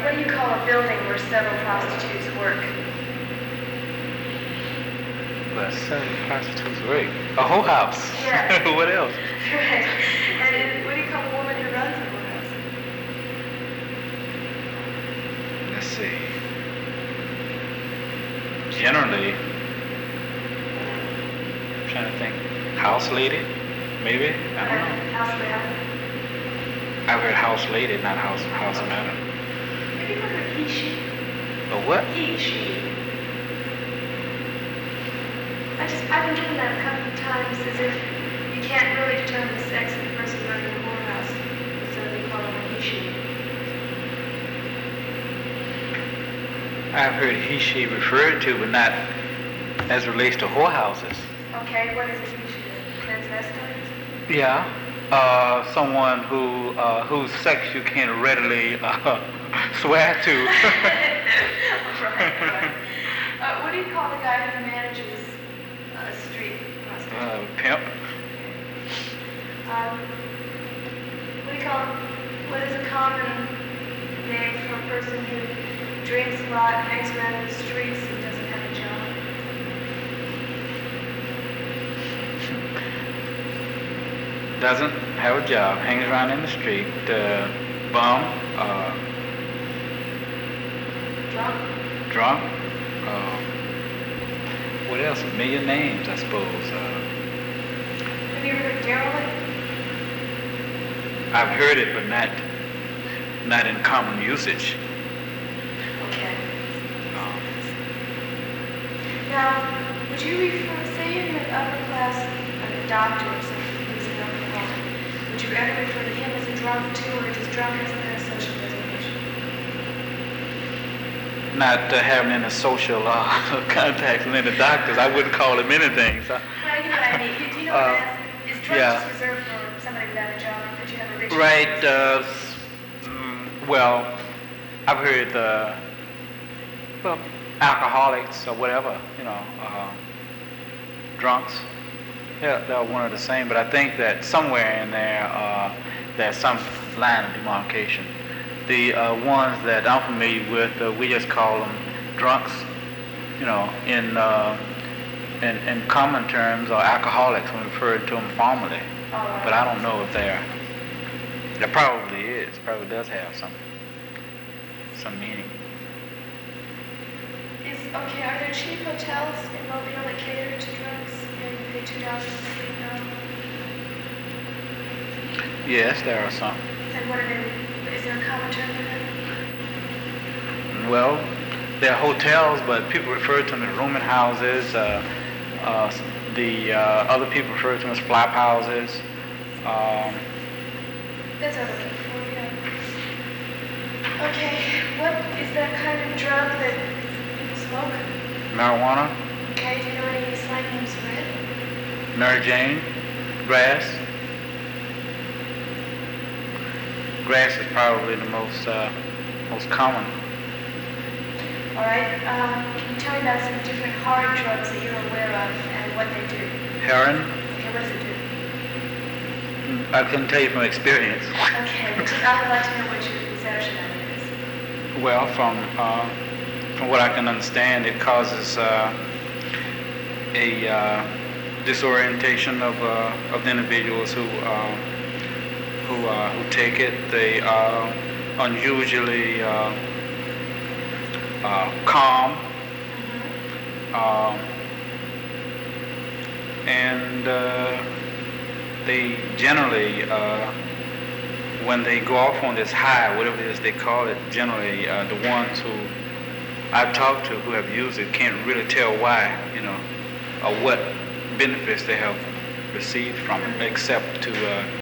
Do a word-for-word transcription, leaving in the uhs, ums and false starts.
what do you call a building where several prostitutes work? Where several prostitutes work? A whole house. Yeah. What else? Right. And it, what do you call a woman who runs a whorehouse? Let's see. Generally, I'm trying to think. House lady, maybe? I don't know. House man. I've heard house lady, not house house madam. Have you heard of he, she? A what? He, she. I just, I've been given that a couple of times as if you can't really determine the sex of the person running the whorehouse, so they call them a he, she. I've heard he, she referred to, but not as relates to whorehouses. Okay, what is a he, she? Transvestite? Yeah. Uh, someone who uh, whose sex you can't readily uh, swear to. right, right. Uh, what do you call the guy who manages a street prostitute? uh, pimp. Um, what do you call what is a common name for a person who drinks a lot, hangs around in the streets, and doesn't have a job? Doesn't have a job, hangs around in the street, uh, bum, uh, Drunk? drunk. Uh, what else? A million names, I suppose. Uh, Have you ever heard of derelict? I've heard it, but not not in common usage. Okay. Uh, Now, would you refer, say you're an upper class, like a doctor or something who's an alcoholic, would you ever refer to him as a drunk too, or just drunk as a kind of social designation? not uh, having any social uh, contacts with any doctors, I wouldn't call him anything. So, Well, you know what I mean. Do you know Uh, what I'm asking? Is drunk yeah. just reserved for somebody without a job, or could you have a rich right. person? Uh, s- mm, well, I've heard uh, well, alcoholics or whatever, you know, uh, drunks. Yeah, they're one of the same. But I think that somewhere in there, uh, there's some line of demarcation. The uh, ones that I'm familiar with, uh, we just call them drunks, you know, in, uh, in in common terms, or alcoholics when we refer to them formally. All right. But I don't know if they're. There probably is. Probably does have some some meaning. Is, okay, are there cheap hotels in Mobile that cater to drunks and you pay two dollars a sleep now? Yes, there are some. And what are they? Is there a common term for that? Well, they're hotels, but people refer to them as rooming houses. Uh, uh, the uh, other people refer to them as flop houses. Um, That's what I'm looking for, yeah. Okay, what is that kind of drug that people smoke? marijuana, Okay, do you know any slang names for it? Mary Jane, grass. Grass is probably the most uh, most common. All right, um, can you tell me about some different hard drugs that you're aware of and what they do? Heroin, Okay, what does it do? I couldn't tell you from experience. Okay, but just, I would like to know what your perception of it is. Well, from uh, from what I can understand, it causes uh, a uh, disorientation of uh, of the individuals who uh, who uh, who take it. They are unusually uh, uh, calm, uh, and uh, they generally, uh, when they go off on this high, whatever it is they call it, generally uh, the ones who I've talked to who have used it can't really tell why, you know, or what benefits they have received from it, except to uh,